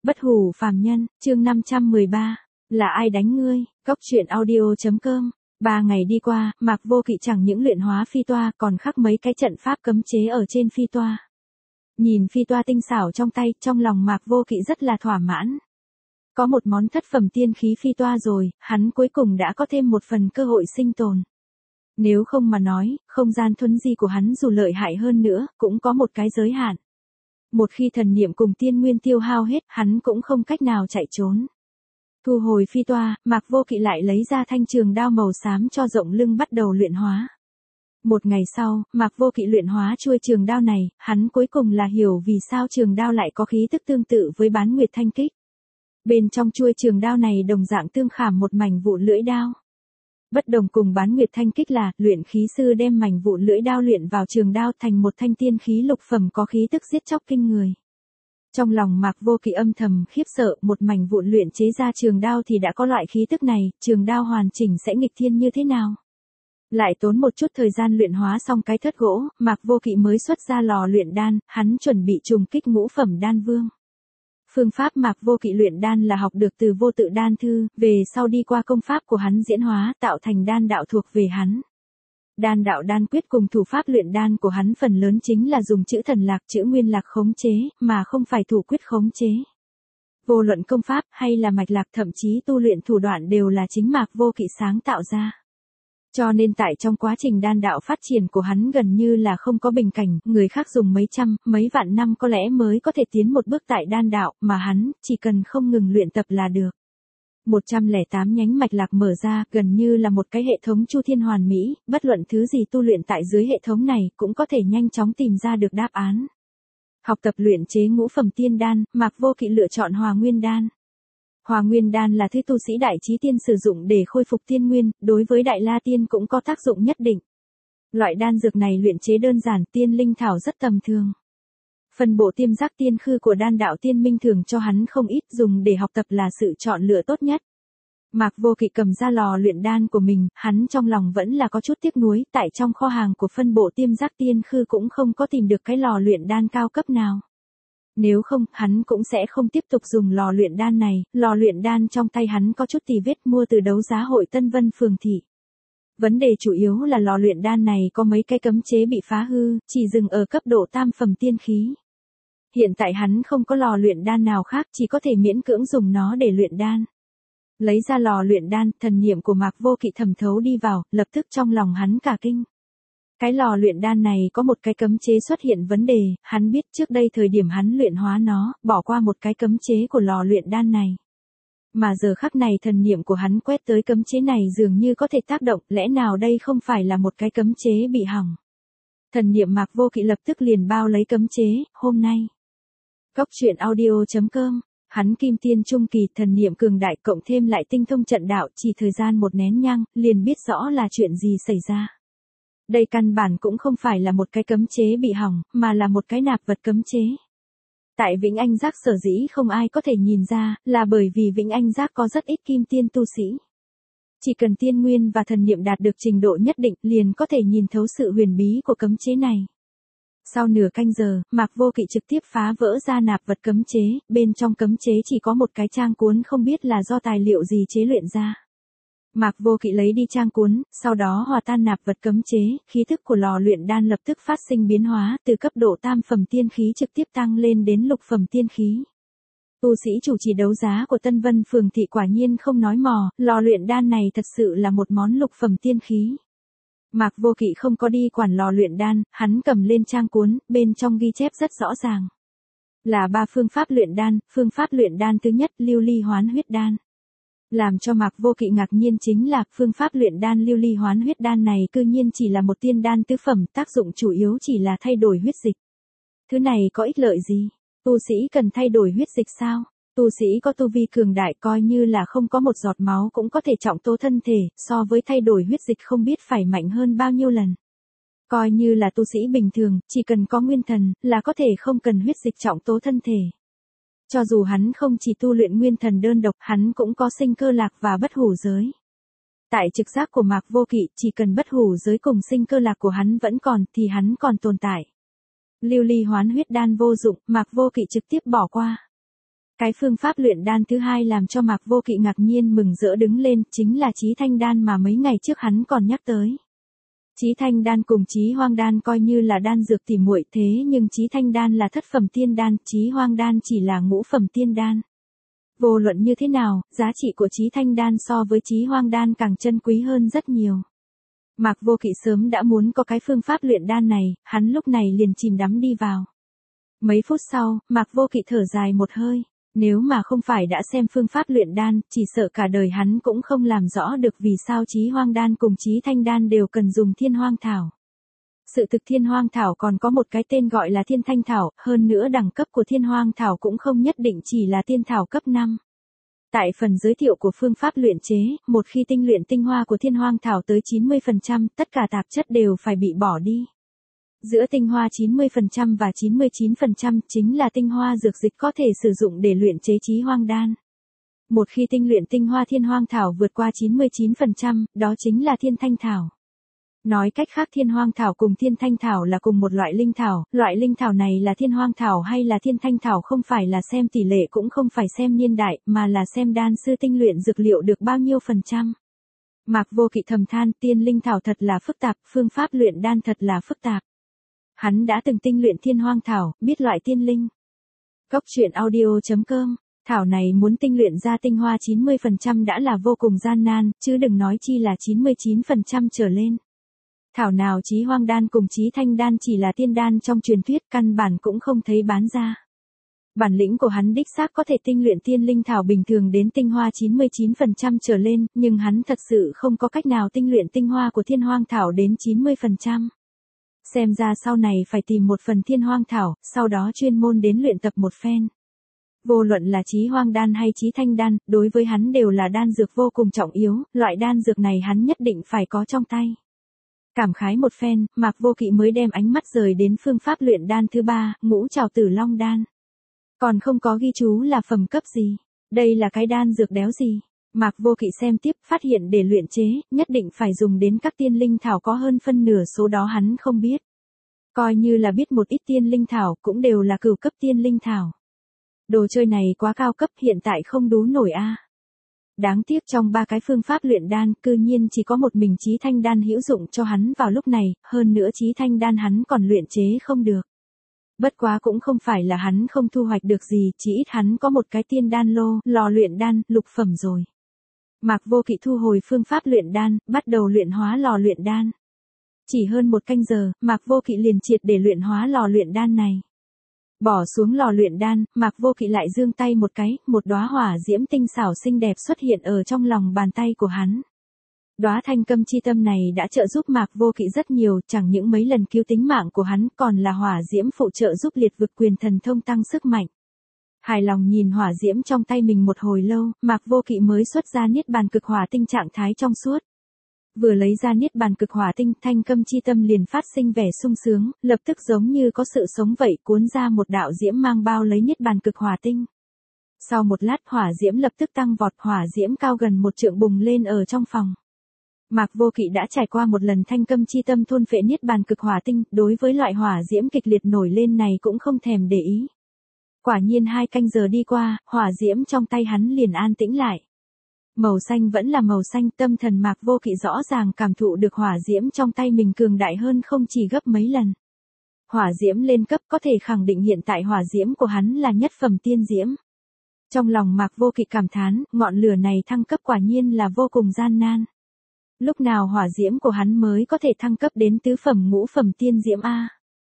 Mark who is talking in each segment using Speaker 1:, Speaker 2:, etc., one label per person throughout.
Speaker 1: Bất hủ phàm nhân, chương 513. Là ai đánh ngươi? Cốc truyện audio.com. 3 ngày đi qua, Mạc Vô Kỵ chẳng những luyện hóa phi toa còn khắc mấy cái trận pháp cấm chế ở trên phi toa. Nhìn phi toa tinh xảo trong tay, trong lòng Mạc Vô Kỵ rất là thỏa mãn. Có một món thất phẩm tiên khí phi toa rồi, hắn cuối cùng đã có thêm một phần cơ hội sinh tồn. Nếu không mà nói, không gian thuấn di của hắn dù lợi hại hơn nữa, cũng có một cái giới hạn. Một khi thần niệm cùng tiên nguyên tiêu hao hết, hắn cũng không cách nào chạy trốn. Thu hồi phi toa, Mạc Vô Kỵ lại lấy ra thanh trường đao màu xám cho rộng lưng bắt đầu luyện hóa. Một ngày sau, Mạc Vô Kỵ luyện hóa chuôi trường đao này, hắn cuối cùng là hiểu vì sao trường đao lại có khí tức tương tự với bán nguyệt thanh kích. Bên trong chuôi trường đao này đồng dạng tương khảm một mảnh vụn lưỡi đao. Bất đồng cùng bán nguyệt thanh kích là, luyện khí sư đem mảnh vụn lưỡi đao luyện vào trường đao thành một thanh tiên khí lục phẩm có khí tức giết chóc kinh người. Trong lòng Mạc Vô Kỵ âm thầm khiếp sợ, một mảnh vụn luyện chế ra trường đao thì đã có loại khí tức này, trường đao hoàn chỉnh sẽ nghịch thiên như thế nào? Lại tốn một chút thời gian luyện hóa xong cái thớt gỗ, Mạc Vô Kỵ mới xuất ra lò luyện đan, hắn chuẩn bị trùng kích ngũ phẩm đan vương. Phương pháp Mạc Vô Kỵ luyện đan là học được từ Vô Tự Đan Thư, về sau đi qua công pháp của hắn diễn hóa tạo thành đan đạo thuộc về hắn. Đan đạo đan quyết cùng thủ pháp luyện đan của hắn phần lớn chính là dùng chữ thần lạc chữ nguyên lạc khống chế, mà không phải thủ quyết khống chế. Vô luận công pháp hay là mạch lạc thậm chí tu luyện thủ đoạn đều là chính Mạc Vô Kỵ sáng tạo ra. Cho nên tại trong quá trình đan đạo phát triển của hắn gần như là không có bình cảnh, người khác dùng mấy trăm, mấy vạn năm có lẽ mới có thể tiến một bước tại đan đạo, mà hắn chỉ cần không ngừng luyện tập là được. 108 nhánh mạch lạc mở ra, gần như là một cái hệ thống chu thiên hoàn mỹ, bất luận thứ gì tu luyện tại dưới hệ thống này cũng có thể nhanh chóng tìm ra được đáp án. Học tập luyện chế ngũ phẩm tiên đan, Mạc Vô Kỵ lựa chọn Hòa Nguyên đan. Hòa Nguyên đan là thứ tu sĩ đại chí tiên sử dụng để khôi phục tiên nguyên, đối với đại la tiên cũng có tác dụng nhất định. Loại đan dược này luyện chế đơn giản, tiên linh thảo rất tầm thường. Phần bộ tiêm giác tiên khư của đan đạo tiên minh thường cho hắn không ít, dùng để học tập là sự chọn lựa tốt nhất. Mạc Vô Kỵ cầm ra lò luyện đan của mình, hắn trong lòng vẫn là có chút tiếc nuối, tại trong kho hàng của phân bộ tiêm giác tiên khư cũng không có tìm được cái lò luyện đan cao cấp nào. Nếu không, hắn cũng sẽ không tiếp tục dùng lò luyện đan này, lò luyện đan trong tay hắn có chút tì vết mua từ đấu giá hội Tân Vân phường thị. Vấn đề chủ yếu là lò luyện đan này có mấy cái cấm chế bị phá hư, chỉ dừng ở cấp độ tam phẩm tiên khí. Hiện tại hắn không có lò luyện đan nào khác, chỉ có thể miễn cưỡng dùng nó để luyện đan. Lấy ra lò luyện đan, thần niệm của Mạc Vô Kỵ thẩm thấu đi vào, lập tức trong lòng hắn cả kinh. Cái lò luyện đan này có một cái cấm chế xuất hiện vấn đề, hắn biết trước đây thời điểm hắn luyện hóa nó, bỏ qua một cái cấm chế của lò luyện đan này. Mà giờ khắc này thần niệm của hắn quét tới cấm chế này dường như có thể tác động, lẽ nào đây không phải là một cái cấm chế bị hỏng. Thần niệm Mạc Vô Kỵ lập tức liền bao lấy cấm chế, hôm nay. Cốc truyện audio.com. Hắn kim tiên trung kỳ, thần niệm cường đại cộng thêm lại tinh thông trận đạo, chỉ thời gian một nén nhang, liền biết rõ là chuyện gì xảy ra. Đây căn bản cũng không phải là một cái cấm chế bị hỏng, mà là một cái nạp vật cấm chế. Tại Vĩnh Anh Giác sở dĩ không ai có thể nhìn ra, là bởi vì Vĩnh Anh Giác có rất ít kim tiên tu sĩ. Chỉ cần tiên nguyên và thần niệm đạt được trình độ nhất định, liền có thể nhìn thấu sự huyền bí của cấm chế này. Sau nửa canh giờ, Mạc Vô Kỵ trực tiếp phá vỡ ra nạp vật cấm chế, bên trong cấm chế chỉ có một cái trang cuốn không biết là do tài liệu gì chế luyện ra. Mạc Vô Kỵ lấy đi trang cuốn, sau đó hòa tan nạp vật cấm chế, khí thức của lò luyện đan lập tức phát sinh biến hóa, từ cấp độ tam phẩm tiên khí trực tiếp tăng lên đến lục phẩm tiên khí. Tu sĩ chủ trì đấu giá của Tân Vân phường thị quả nhiên không nói mò, lò luyện đan này thật sự là một món lục phẩm tiên khí. Mạc Vô Kỵ không có đi quản lò luyện đan, hắn cầm lên trang cuốn, bên trong ghi chép rất rõ ràng. Là 3 phương pháp luyện đan, phương pháp luyện đan thứ nhất, lưu ly hoán huyết đan. Làm cho Mạc Vô Kỵ ngạc nhiên chính là, phương pháp luyện đan lưu ly hoán huyết đan này cư nhiên chỉ là một tiên đan tứ phẩm, tác dụng chủ yếu chỉ là thay đổi huyết dịch. Thứ này có ích lợi gì? Tu sĩ cần thay đổi huyết dịch sao? Tu sĩ có tu vi cường đại coi như là không có một giọt máu cũng có thể trọng tố thân thể, so với thay đổi huyết dịch không biết phải mạnh hơn bao nhiêu lần. Coi như là tu sĩ bình thường, chỉ cần có nguyên thần, là có thể không cần huyết dịch trọng tố thân thể. Cho dù hắn không chỉ tu luyện nguyên thần đơn độc, hắn cũng có sinh cơ lạc và bất hủ giới. Tại trực giác của Mạc Vô Kỵ, chỉ cần bất hủ giới cùng sinh cơ lạc của hắn vẫn còn, thì hắn còn tồn tại. Lưu ly hoán huyết đan vô dụng, Mạc Vô Kỵ trực tiếp bỏ qua. Cái phương pháp luyện đan thứ hai làm cho Mạc Vô Kỵ ngạc nhiên mừng rỡ đứng lên, chính là Chí Thanh đan mà mấy ngày trước hắn còn nhắc tới. Chí Thanh đan cùng Chí Hoang đan coi như là đan dược tỉ muội, thế nhưng Chí Thanh đan là thất phẩm tiên đan, Chí Hoang đan chỉ là ngũ phẩm tiên đan. Vô luận như thế nào, giá trị của Chí Thanh đan so với Chí Hoang đan càng chân quý hơn rất nhiều. Mạc Vô Kỵ sớm đã muốn có cái phương pháp luyện đan này, hắn lúc này liền chìm đắm đi vào. Mấy phút sau, Mạc Vô Kỵ thở dài một hơi, nếu mà không phải đã xem phương pháp luyện đan, chỉ sợ cả đời hắn cũng không làm rõ được vì sao Chí Hoang đan cùng Chí Thanh đan đều cần dùng Thiên Hoang thảo. Sự thực Thiên Hoang thảo còn có một cái tên gọi là Thiên Thanh thảo, hơn nữa đẳng cấp của Thiên Hoang thảo cũng không nhất định chỉ là tiên thảo cấp 5. Tại phần giới thiệu của phương pháp luyện chế, một khi tinh luyện tinh hoa của Thiên Hoang thảo tới 90%, tất cả tạp chất đều phải bị bỏ đi. Giữa tinh hoa 90% và 99% chính là tinh hoa dược dịch có thể sử dụng để luyện chế Chí Hoang đan. Một khi tinh luyện tinh hoa Thiên Hoang thảo vượt qua 99%, đó chính là Thiên Thanh thảo. Nói cách khác Thiên Hoang thảo cùng Thiên Thanh thảo là cùng một loại linh thảo này là Thiên Hoang thảo hay là Thiên Thanh thảo không phải là xem tỷ lệ cũng không phải xem niên đại, mà là xem đan sư tinh luyện dược liệu được bao nhiêu %. Mạc Vô Kỵ thầm than, tiên linh thảo thật là phức tạp, phương pháp luyện đan thật là phức tạp. Hắn đã từng tinh luyện Thiên Hoang thảo, biết loại tiên linh. Cốc truyện audio.com, thảo này muốn tinh luyện ra tinh hoa 90% đã là vô cùng gian nan, chứ đừng nói chi là 99% trở lên. Thảo nào Chí Hoang đan cùng Chí Thanh đan chỉ là tiên đan trong truyền thuyết, căn bản cũng không thấy bán ra. Bản lĩnh của hắn đích xác có thể tinh luyện tiên linh thảo bình thường đến tinh hoa 99% trở lên, nhưng hắn thật sự không có cách nào tinh luyện tinh hoa của Thiên Hoang thảo đến 90%. Xem ra sau này phải tìm một phần Thiên Hoang thảo, sau đó chuyên môn đến luyện tập một phen. Vô luận là Chí Hoang đan hay Chí Thanh đan, đối với hắn đều là đan dược vô cùng trọng yếu, loại đan dược này hắn nhất định phải có trong tay. Cảm khái một phen, Mạc Vô Kỵ mới đem ánh mắt rời đến phương pháp luyện đan thứ 3, Ngũ Trảo Tử Long đan. Còn không có ghi chú là phẩm cấp gì, đây là cái đan dược đéo gì. Mạc Vô Kỵ xem tiếp, phát hiện để luyện chế, nhất định phải dùng đến các tiên linh thảo có hơn phân nửa số đó hắn không biết. Coi như là biết một ít tiên linh thảo cũng đều là cửu cấp tiên linh thảo. Đồ chơi này quá cao cấp, hiện tại không đú nổi a. Đáng tiếc trong 3 cái phương pháp luyện đan, cư nhiên chỉ có một mình Chí Thanh đan hữu dụng cho hắn vào lúc này, hơn nữa Chí Thanh đan hắn còn luyện chế không được. Bất quá cũng không phải là hắn không thu hoạch được gì, chỉ ít hắn có một cái tiên đan lò luyện đan, lục phẩm rồi. Mạc Vô Kỵ thu hồi phương pháp luyện đan, bắt đầu luyện hóa lò luyện đan. Chỉ hơn 1 canh giờ, Mạc Vô Kỵ liền triệt để luyện hóa lò luyện đan này. Bỏ xuống lò luyện đan, Mạc Vô Kỵ lại giương tay một cái, một đóa hỏa diễm tinh xảo xinh đẹp xuất hiện ở trong lòng bàn tay của hắn. Đóa thanh câm chi tâm này đã trợ giúp Mạc Vô Kỵ rất nhiều, chẳng những mấy lần cứu tính mạng của hắn, còn là hỏa diễm phụ trợ giúp liệt vực quyền thần thông tăng sức mạnh. Hài lòng nhìn hỏa diễm trong tay mình một hồi lâu, Mạc Vô Kỵ mới xuất ra niết bàn cực hỏa tinh trạng thái trong suốt. Vừa lấy ra niết bàn cực hỏa tinh, thanh câm chi tâm liền phát sinh vẻ sung sướng, lập tức giống như có sự sống vậy, cuốn ra một đạo diễm mang bao lấy niết bàn cực hỏa tinh. Sau một lát hỏa diễm lập tức tăng vọt, hỏa diễm cao gần 1 trượng bùng lên ở trong phòng. Mạc Vô Kỵ đã trải qua một lần thanh câm chi tâm thôn phệ niết bàn cực hỏa tinh, đối với loại hỏa diễm kịch liệt nổi lên này cũng không thèm để ý. Quả nhiên 2 canh giờ đi qua, hỏa diễm trong tay hắn liền an tĩnh lại. Màu xanh vẫn là màu xanh, tâm thần Mạc Vô Kỵ rõ ràng cảm thụ được hỏa diễm trong tay mình cường đại hơn không chỉ gấp mấy lần. Hỏa diễm lên cấp có thể khẳng định hiện tại hỏa diễm của hắn là nhất phẩm tiên diễm. Trong lòng Mạc Vô Kỵ cảm thán, ngọn lửa này thăng cấp quả nhiên là vô cùng gian nan. Lúc nào hỏa diễm của hắn mới có thể thăng cấp đến tứ phẩm ngũ phẩm tiên diễm a?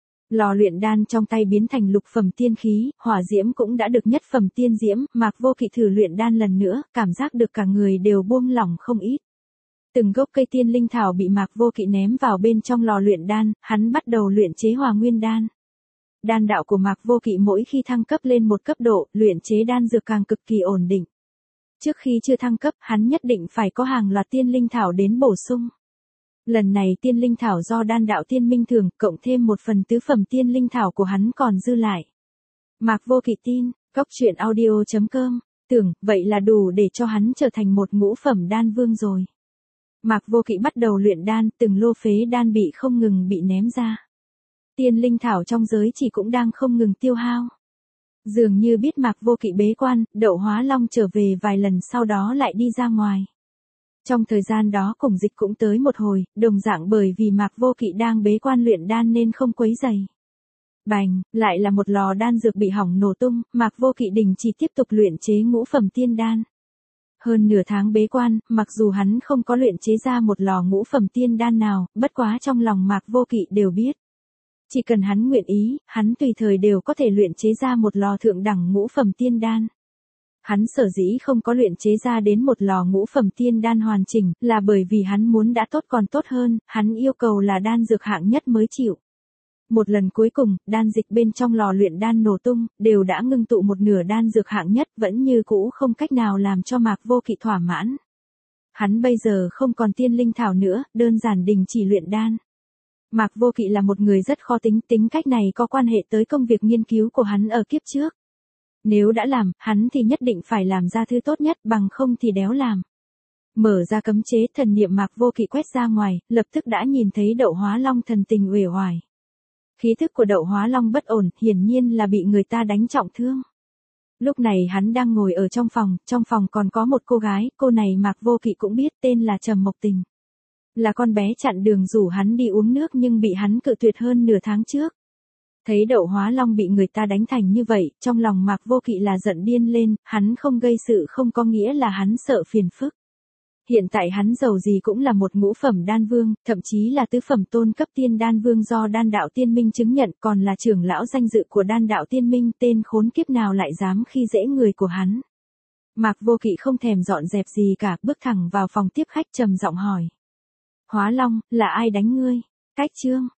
Speaker 1: Lò luyện đan trong tay biến thành lục phẩm tiên khí, hỏa diễm cũng đã được nhất phẩm tiên diễm, Mạc Vô Kỵ thử luyện đan lần nữa, cảm giác được cả người đều buông lỏng không ít. Từng gốc cây tiên linh thảo bị Mạc Vô Kỵ ném vào bên trong lò luyện đan, hắn bắt đầu luyện chế Hỏa Nguyên đan. Đan đạo của Mạc Vô Kỵ mỗi khi thăng cấp lên một cấp độ, luyện chế đan dược càng cực kỳ ổn định. Trước khi chưa thăng cấp, hắn nhất định phải có hàng loạt tiên linh thảo đến bổ sung. Lần này tiên linh thảo do đan đạo tiên minh thường, cộng thêm một phần tứ phẩm tiên linh thảo của hắn còn dư lại. Mạc Vô Kỵ tin, cốc truyện audio.com, tưởng, vậy là đủ để cho hắn trở thành một ngũ phẩm đan vương rồi. Mạc Vô Kỵ bắt đầu luyện đan, từng lô phế đan bị không ngừng bị ném ra. Tiên linh thảo trong giới chỉ cũng đang không ngừng tiêu hao. Dường như biết Mạc Vô Kỵ bế quan, Đậu Hóa Long trở về vài lần sau đó lại đi ra ngoài. Trong thời gian đó Cùng Dịch cũng tới một hồi, đồng dạng bởi vì Mạc Vô Kỵ đang bế quan luyện đan nên không quấy rầy. Bành, lại là một lò đan dược bị hỏng nổ tung, Mạc Vô Kỵ đình chỉ tiếp tục luyện chế ngũ phẩm tiên đan. Hơn nửa tháng bế quan, mặc dù hắn không có luyện chế ra một lò ngũ phẩm tiên đan nào, bất quá trong lòng Mạc Vô Kỵ đều biết. Chỉ cần hắn nguyện ý, hắn tùy thời đều có thể luyện chế ra một lò thượng đẳng ngũ phẩm tiên đan. Hắn sở dĩ không có luyện chế ra đến một lò ngũ phẩm tiên đan hoàn chỉnh, là bởi vì hắn muốn đã tốt còn tốt hơn, hắn yêu cầu là đan dược hạng nhất mới chịu. Một lần cuối cùng, đan dịch bên trong lò luyện đan nổ tung, đều đã ngưng tụ một nửa đan dược hạng nhất, vẫn như cũ không cách nào làm cho Mạc Vô Kỵ thỏa mãn. Hắn bây giờ không còn tiên linh thảo nữa, đơn giản đình chỉ luyện đan. Mạc Vô Kỵ là một người rất khó tính, tính cách này có quan hệ tới công việc nghiên cứu của hắn ở kiếp trước. Nếu đã làm, hắn thì nhất định phải làm ra thứ tốt nhất, bằng không thì đéo làm. Mở ra cấm chế, thần niệm Mạc Vô Kỵ quét ra ngoài, lập tức đã nhìn thấy Đậu Hóa Long thần tình uể oải. Khí thức của Đậu Hóa Long bất ổn, hiển nhiên là bị người ta đánh trọng thương. Lúc này hắn đang ngồi ở trong phòng còn có một cô gái, cô này Mạc Vô Kỵ cũng biết, tên là Trầm Mộc Tình. Là con bé chặn đường rủ hắn đi uống nước nhưng bị hắn cự tuyệt hơn nửa tháng trước. Thấy Đậu Hóa Long bị người ta đánh thành như vậy, trong lòng Mạc Vô Kỵ là giận điên lên, hắn không gây sự không có nghĩa là hắn sợ phiền phức. Hiện tại hắn dầu gì cũng là một ngũ phẩm đan vương, thậm chí là tứ phẩm tôn cấp tiên đan vương do đan đạo tiên minh chứng nhận, còn là trưởng lão danh dự của đan đạo tiên minh, tên khốn kiếp nào lại dám khi dễ người của hắn. Mạc Vô Kỵ không thèm dọn dẹp gì cả, bước thẳng vào phòng tiếp khách trầm giọng hỏi. Hóa Long, là ai đánh ngươi? Cách chương.